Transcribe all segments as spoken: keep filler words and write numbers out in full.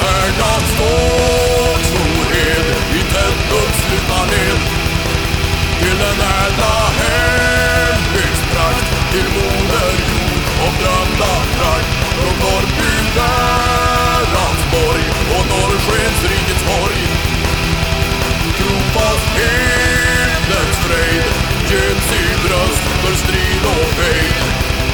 Eternas storhet i tätt uppslutna led, till en ädla hembygdsprakt, till moder jord och drömda trakt, från Norrby Värlandsborg och Norrskensrikets borg. Tropas hedens frejd, göms i bröst för strid och fejd.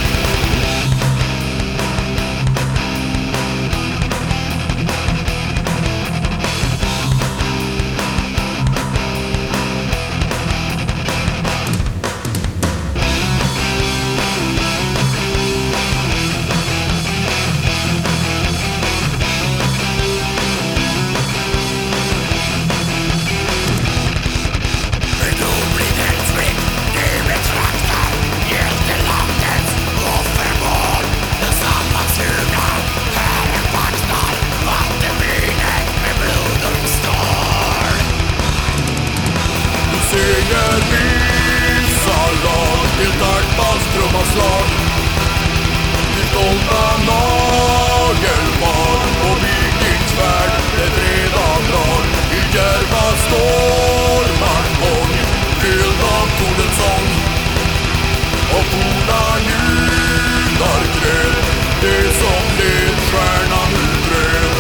Seger vissa lag till taktans trummaslag, till stolta nagelfar och vikingsvärd det breda drar, i djärva stormarkång fylld av tordens sång. Och forna judar gröt det som ledstjärnan utbröt.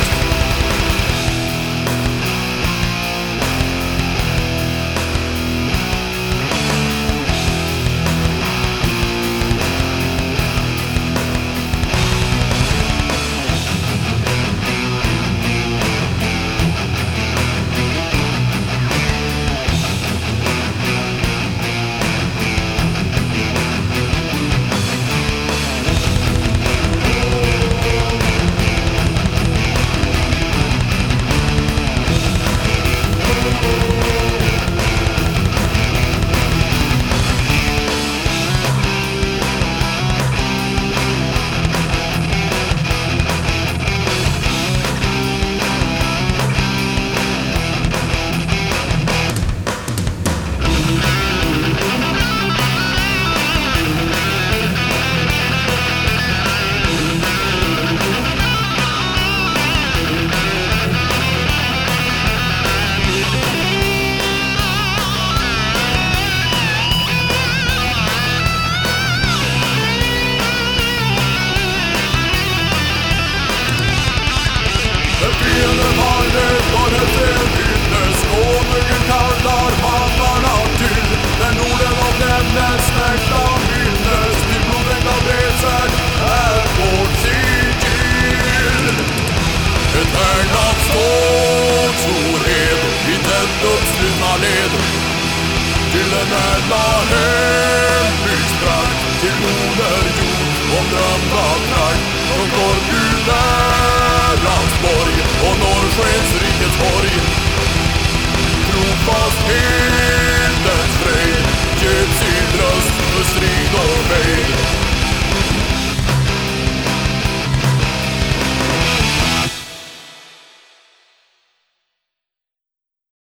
Konungen kallar pannorna till, där Norden och nämndens smärta minnes, till blodränkta bredsvärd är vårt sigill. Eternas storhet i tätt uppslutna led, till en ädla hembygdsprakt, till moder jord och drömda trakt, från Norrby Värlandsborg och Norrskensrikets borg. Tropas